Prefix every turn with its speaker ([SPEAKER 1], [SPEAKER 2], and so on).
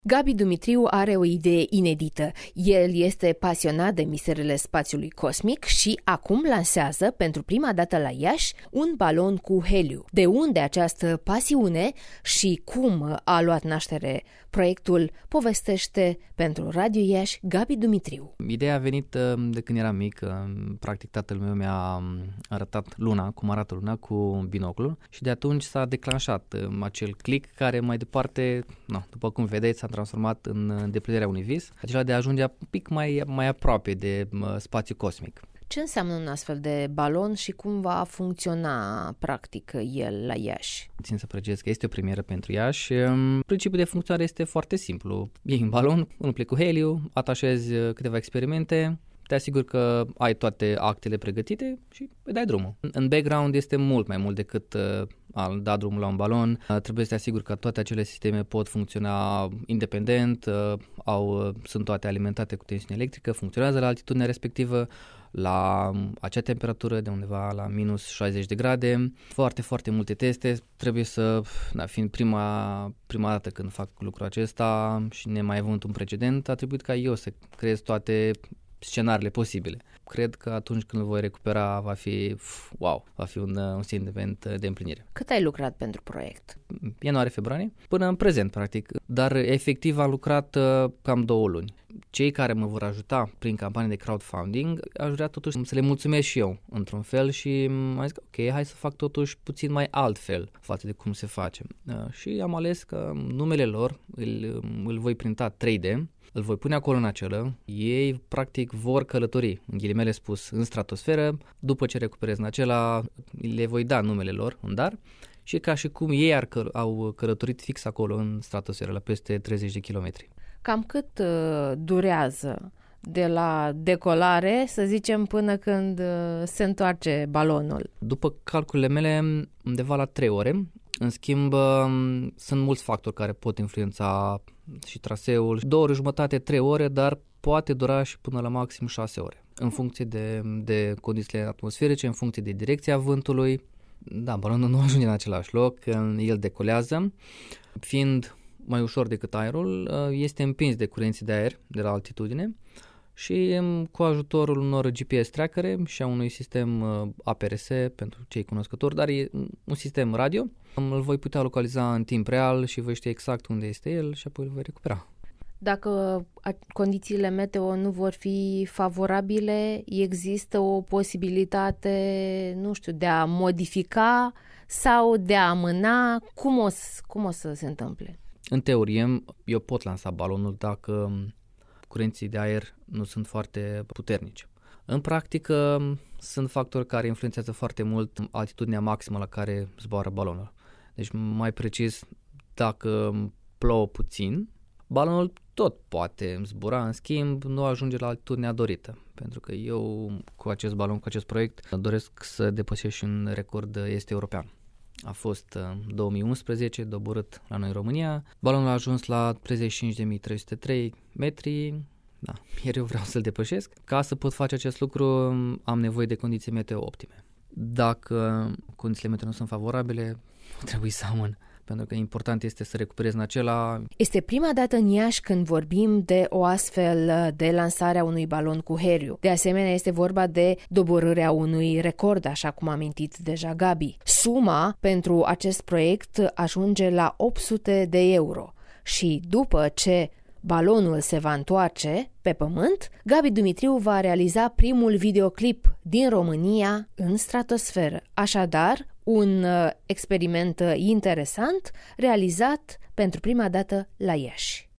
[SPEAKER 1] Gabi Dumitriu are o idee inedită. El este pasionat de misterele spațiului cosmic și acum lansează, pentru prima dată la Iași, un balon cu heliu. De unde această pasiune și cum a luat naștere proiectul, povestește pentru Radio Iași Gabi Dumitriu.
[SPEAKER 2] Ideea a venit de când eram mic. Practic tatăl meu mi-a arătat luna, cum arată luna, cu binoclul și de atunci s-a declanșat acel click care mai departe, după cum vedeți, s-a transformat în îndeplinirea unui vis, acela de a ajunge un pic mai aproape de spațiu cosmic.
[SPEAKER 1] Ce înseamnă un astfel de balon și cum va funcționa practic el la Iași?
[SPEAKER 2] Țin să precizez că este o premieră pentru Iași. Principiul de funcționare este foarte simplu. Iei un balon, îl pleci cu heliu, atașezi câteva experimente, te asiguri că ai toate actele pregătite și îi dai drumul. În background este mult mai mult decât a da drumul la un balon. Trebuie să te asiguri că toate acele sisteme pot funcționa independent, sunt toate alimentate cu tensiune electrică, funcționează la altitudinea respectivă, la acea temperatură de undeva la minus 60 de grade. Foarte, foarte multe teste. Trebuie să, fiind prima dată când fac lucrul acesta și nemai având un precedent, a trebuit ca eu să creez toate scenariile posibile. Cred că atunci când îl voi recupera va fi un sentiment de împlinire.
[SPEAKER 1] Cât ai lucrat pentru proiect?
[SPEAKER 2] Ianuarie-februarie, până în prezent, practic. Dar efectiv am lucrat cam 2 luni. Cei care mă vor ajuta prin campanii de crowdfunding, aș vrea totuși să le mulțumesc și eu, într-un fel, și am zis, ok, hai să fac totuși puțin mai altfel față de cum se face. Și am ales că numele lor îl voi printa 3D, îl voi pune acolo în acelă, ei practic vor călători, în ghilimele spus, în stratosferă, după ce recuperez în acela, le voi da numele lor în dar și ca și cum ei au călătorit fix acolo în stratosferă, la peste 30 de kilometri.
[SPEAKER 1] Cam cât durează de la decolare, să zicem, până când se întoarce balonul?
[SPEAKER 2] După calculele mele, undeva la 3 ore. În schimb, sunt mulți factori care pot influența și traseul. 2 ore jumătate, 3 ore, dar poate dura și până la maxim 6 ore. În funcție de condițiile atmosferice, în funcție de direcția vântului. Da, balonul nu ajunge în același loc, el decolează. Fiind mai ușor decât aerul, este împins de curenții de aer de la altitudine și cu ajutorul unor GPS trackere și a unui sistem APRS pentru cei cunoscători, dar e un sistem radio, îl voi putea localiza în timp real și voi ști exact unde este el și apoi îl voi recupera.
[SPEAKER 1] Dacă condițiile meteo nu vor fi favorabile, există o posibilitate, de a modifica sau de a amâna? Cum o să se întâmple?
[SPEAKER 2] În teorie, eu pot lansa balonul dacă curenții de aer nu sunt foarte puternici. În practică, sunt factori care influențează foarte mult altitudinea maximă la care zboară balonul. Deci, mai precis, dacă plouă puțin, balonul tot poate zbura, în schimb, nu ajunge la altitudinea dorită. Pentru că eu, cu acest balon, cu acest proiect, doresc să depășesc și un record este european. A fost 2011, doborât la noi în România. Balonul a ajuns la 35.303 metri. Da, iar eu vreau să-l depășesc. Ca să pot face acest lucru, am nevoie de condiții meteo optime. Dacă condițiile meteo nu sunt favorabile, trebuie să amân. Pentru că important este să recuperez în acela.
[SPEAKER 1] Este prima dată în Iași când vorbim de o astfel de lansare a unui balon cu heliu. De asemenea, este vorba de doborârea unui record, așa cum a amintit deja Gabi. Suma pentru acest proiect ajunge la 800 de euro și după ce balonul se va întoarce pe pământ, Gabi Dumitriu va realiza primul videoclip din România în stratosferă. Așadar, un experiment interesant realizat pentru prima dată la Iași.